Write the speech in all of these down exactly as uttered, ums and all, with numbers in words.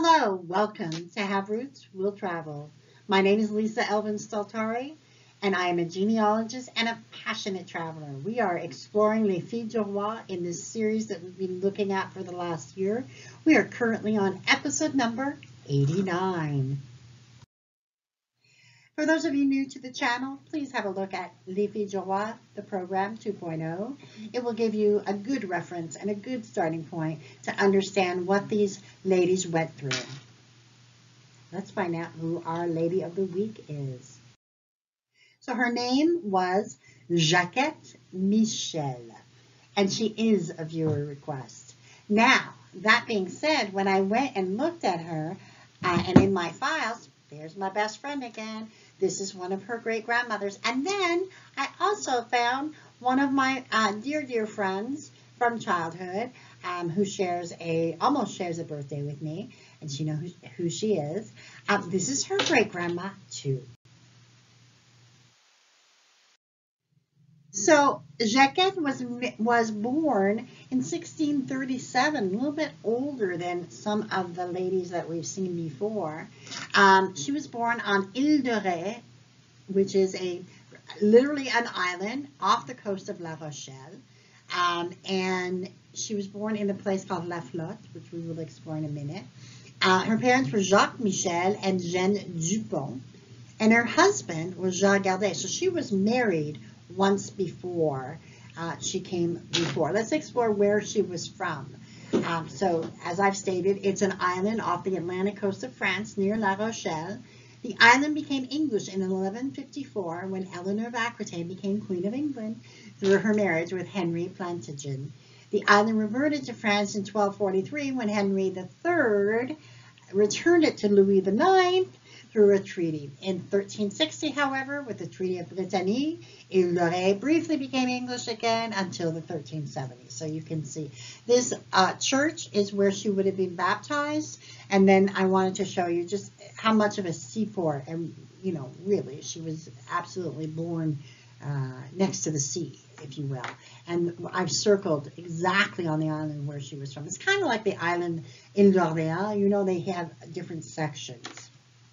Hello, welcome to Have Roots, Will Travel. My name is Lisa Elvin Staltari, and I am a genealogist and a passionate traveler. We are exploring Les Filles du Roi in this series that we've been looking at for the last year. We are currently on episode number eighty-nine. For those of you new to the channel, please have a look at Les Filles du Roi, the program two point oh. It will give you a good reference and a good starting point to understand what these ladies went through. Let's find out who our Lady of the Week is. So her name was Jacquette Michel, and she is a viewer request. Now, that being said, when I went and looked at her, uh, and in my files, there's my best friend again. This is one of her great-grandmothers. And then I also found one of my uh, dear, dear friends from childhood um, who shares a, almost shares a birthday with me. And she knows who, who she is. Um, this is her great-grandma, too. So Jacquette was, was born in sixteen thirty-seven, a little bit older than some of the ladies that we've seen before. Um, she was born on Ile de Ré, which is a literally an island off the coast of La Rochelle. Um, and she was born in a place called La Flotte, which we will explore in a minute. Uh, her parents were Jacques Michel and Jeanne Dupont, and her husband was Jean Gardet. So she was married once before uh, she came before. Let's explore where she was from. Um, so, as I've stated, it's an island off the Atlantic coast of France near La Rochelle. The island became English in eleven fifty-four when Eleanor of Aquitaine became Queen of England through her marriage with Henry Plantagenet. The island reverted to France in twelve forty-three when Henry the Third returned it to Louis the Ninth through a treaty. In thirteen sixty, however, with the Treaty of Brittany, Ile de Ré briefly became English again until the thirteen seventies. So you can see this uh, church is where she would have been baptized. And then I wanted to show you just how much of a seaport, and you know, really, she was absolutely born uh, next to the sea, if you will. And I've circled exactly on the island where she was from. It's kind of like the island in d'Orléans. You know, they have different sections.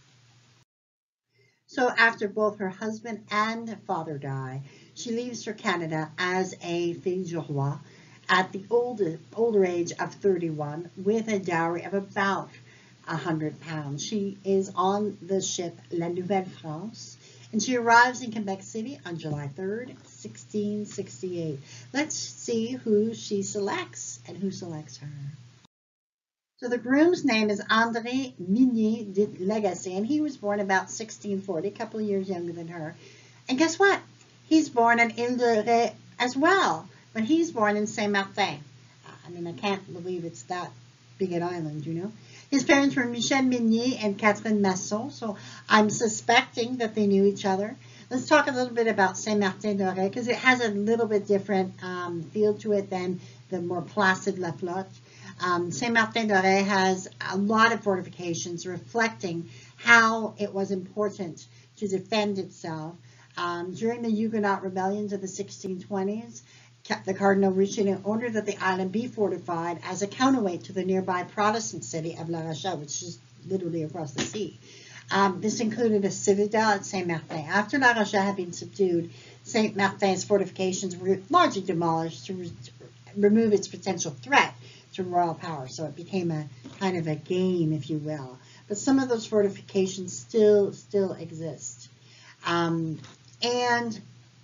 So after both her husband and father die, she leaves for Canada as a fille du roi at the older, older age of thirty-one with a dowry of about one hundred pounds. She is on the ship La Nouvelle France, and she arrives in Quebec City on July third, sixteen sixty-eight. Let's see who she selects and who selects her. So the groom's name is André Minier de Lagacé, and he was born about sixteen forty, a couple of years younger than her. And guess what? He's born in Ile de Ré as well, but he's born in Saint-Martin. I mean, I can't believe it's that big an island, you know. His parents were Michel Minier and Catherine Masson, so I'm suspecting that they knew each other. Let's talk a little bit about Saint-Martin de Ré, because it has a little bit different um, feel to it than the more placid La Flotte. Um, Saint-Martin de Ré has a lot of fortifications reflecting how it was important to defend itself. Um, during the Huguenot rebellions of the sixteen twenties, the Cardinal Richelieu ordered that the island be fortified as a counterweight to the nearby Protestant city of La Rochelle, which is literally across the sea. Um, this included a citadel at Saint-Martin. After La Rochelle had been subdued, Saint-Martin's fortifications were largely demolished to, re to remove its potential threat to royal power. So it became a kind of a game, if you will. But some of those fortifications still still exist. Um, and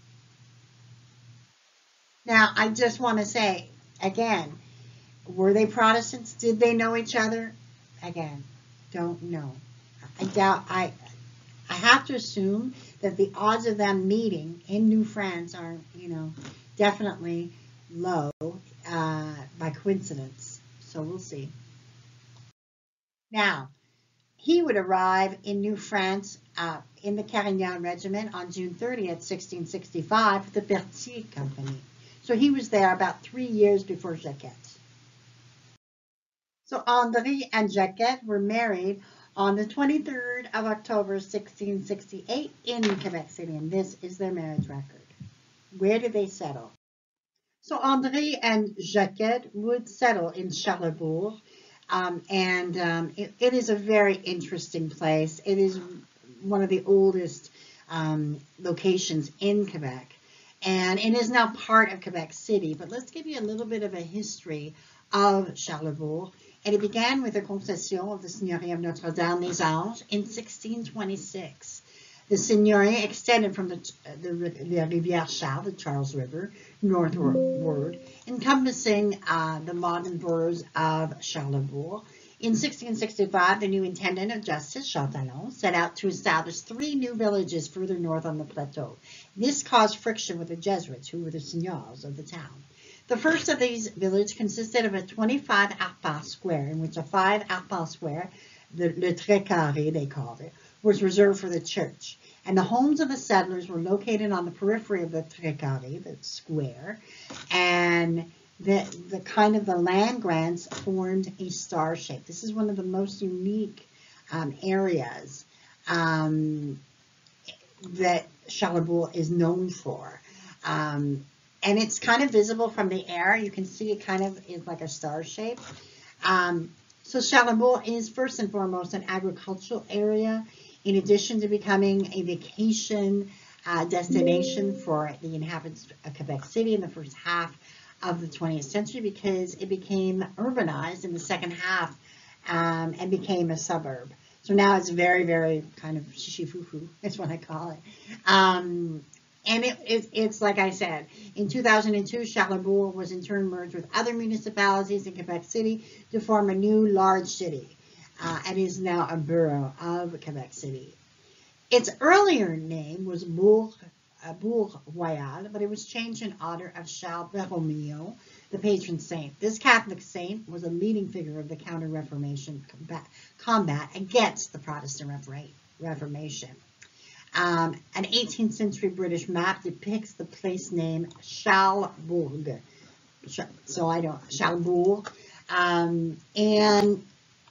now I just want to say, again, were they Protestants? Did they know each other? Again, don't know. I doubt, I, I have to assume that the odds of them meeting in New France are, you know, definitely low uh, by coincidence. So we'll see. Now, he would arrive in New France uh, in the Carignan Regiment on June thirtieth, sixteen sixty-five, with the Berthier Company. So he was there about three years before Jacquette. So André and Jacquette were married on the twenty-third of October, sixteen sixty-eight in Quebec City, and this is their marriage record. Where did they settle? So André and Jacquette would settle in Charlebourg Um, and um, it, it is a very interesting place. It is one of the oldest um, locations in Quebec. And it is now part of Quebec City. But let's give you a little bit of a history of Charlesbourg. And it began with the concession of the Seigneurie of Notre-Dame-des-Anges in sixteen twenty-six. The seigneurie extended from the, the, the Rivière Charles, the Charles River, northward, encompassing uh, the modern boroughs of Charlesbourg. In sixteen sixty-five, the new intendant of justice, Jean Talon, set out to establish three new villages further north on the plateau. This caused friction with the Jesuits, who were the seigneurs of the town. The first of these villages consisted of a twenty-five arpents square, in which a five arpents square, the Le Très Carré they called it, was reserved for the church. And the homes of the settlers were located on the periphery of the Très Carré, the square, and the, the kind of the land grants formed a star shape. This is one of the most unique um, areas um, that Charlesbourg is known for. Um, and it's kind of visible from the air. You can see it kind of is like a star shape. Um, so Charlesbourg is first and foremost an agricultural area, in addition to becoming a vacation uh, destination for the inhabitants of Quebec City in the first half of the twentieth century, because it became urbanized in the second half um, and became a suburb. So now it's very, very kind of shishi-foo-foo, is what I call it. Um, and it, it, it's like I said, in two thousand two, Charlesbourg was in turn merged with other municipalities in Quebec City to form a new large city. Uh, and is now a borough of Quebec City. Its earlier name was Bourg, uh, Bourg Royal, but it was changed in honor of Charles Borromeo, the patron saint. This Catholic saint was a leading figure of the Counter-Reformation combat, combat against the Protestant Reformation. Um, an eighteenth century British map depicts the place name Charlesbourg. So I don't, Charlesbourg. Um, and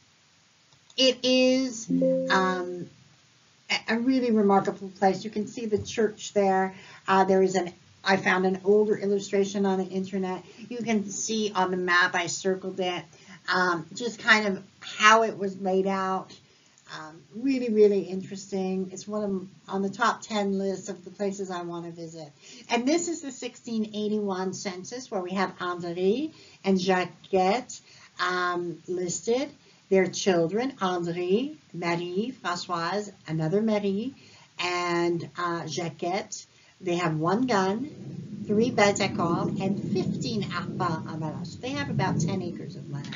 It is um, a really remarkable place. You can see the church there. Uh, there is an, I found an older illustration on the internet. You can see on the map, I circled it, um, just kind of how it was laid out. Um, really, really interesting. It's one of on the top ten list of the places I want to visit. And this is the sixteen eighty-one census, where we have André and Jacquette um, listed. Their children, André, Marie, Françoise, another Marie, and uh, Jacquette. They have one gun, three bêtes à cornes, and fifteen arpents en valage. They have about ten acres of land.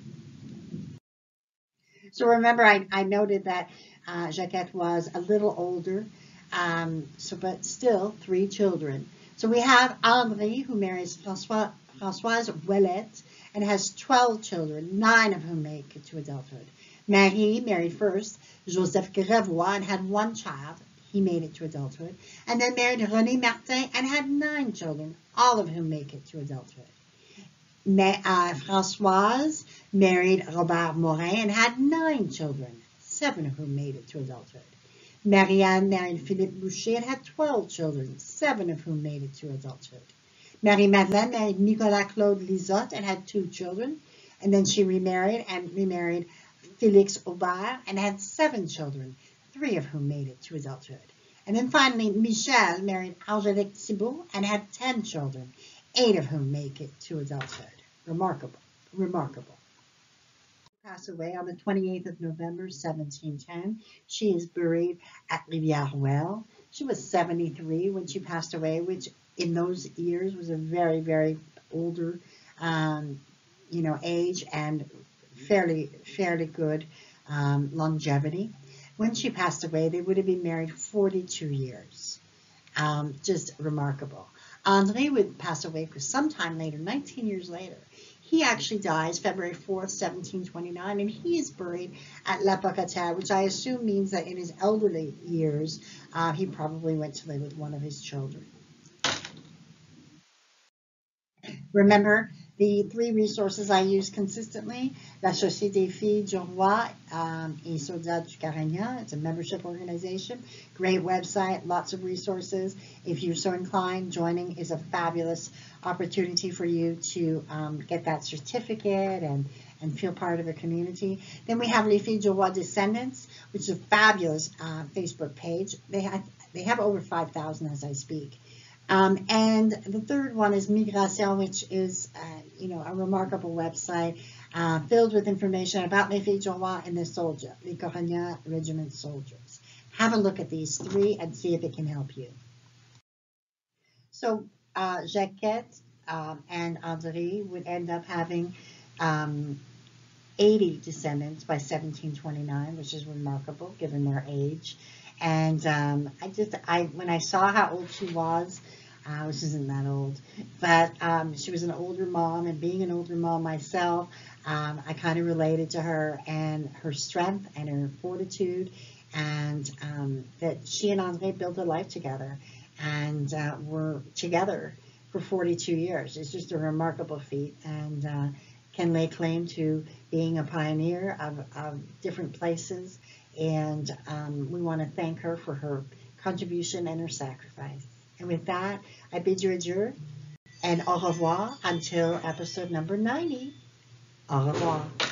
So remember, I, I noted that uh, Jacquette was a little older, um, so but still three children. So we have André, who marries François, Françoise Ouellette, and has twelve children, nine of whom make it to adulthood. Marie married first Joseph Gravois and had one child. He made it to adulthood. And then married René Martin and had nine children, all of whom make it to adulthood. Ma uh, Françoise married Robert Morin and had nine children, seven of whom made it to adulthood. Marianne married Philippe Boucher and had twelve children, seven of whom made it to adulthood. Marie-Madeleine married Nicolas Claude Lisotte and had two children, and then she remarried and remarried Félix Aubert and had seven children, three of whom made it to adulthood. And then finally, Michel married Angélique Thibault and had ten children, eight of whom make it to adulthood. Remarkable, remarkable. She passed away on the twenty-eighth of November, seventeen ten. She is buried at Rivière-Ruelle. She was seventy-three when she passed away, which in those years was a very, very older, um, you know, age and fairly, fairly good um, longevity. When she passed away, they would have been married forty-two years. Um, just remarkable. André would pass away for sometime later, nineteen years later. He actually dies February fourth, seventeen twenty-nine, and he is buried at La Pocatière, which I assume means that in his elderly years, uh, he probably went to live with one of his children. Remember the three resources I use consistently: La Société Filles du Roi um, et Soldats du Carignan. It's a membership organization. Great website, lots of resources. If you're so inclined, joining is a fabulous opportunity for you to um, get that certificate and, and feel part of a community. Then we have Les Filles du Roi Descendants, which is a fabulous uh, Facebook page. They have, they have over five thousand as I speak. Um, and the third one is Migration, which is, uh, you know, a remarkable website uh, filled with information about Les Filles du Roi and the soldier, Les Coronets Regiment soldiers. Have a look at these three and see if it can help you. So uh, Jacquette um, and André would end up having um, eighty descendants by seventeen twenty-nine, which is remarkable given their age. And um, I just, I when I saw how old she was, uh, which isn't that old, but um, she was an older mom, and being an older mom myself, um, I kind of related to her and her strength and her fortitude, and um, that she and André built a life together, and uh, were together for forty-two years. It's just a remarkable feat, and uh, can lay claim to being a pioneer of, of different places. And um, we want to thank her for her contribution and her sacrifice. And with that, I bid you adieu and au revoir until episode number ninety. Au revoir.